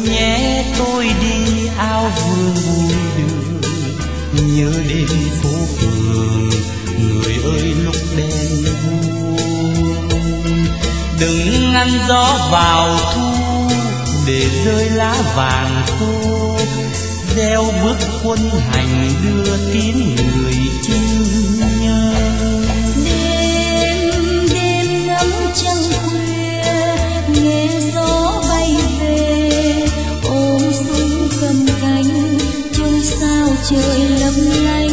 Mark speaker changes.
Speaker 1: nhé tôi đi ao vườn bụi đường, nhớ đêm phố phường người ơi lúc đèn buông. Đừng ngăn gió vào thu để rơi lá vàng khô, gieo bước quân hành đưa tín người chinh nhớ.
Speaker 2: Đêm đêm ngắm trăng khuya, nghe gió bay về, ôm súng cầm cánh trông sao trời lấp lánh.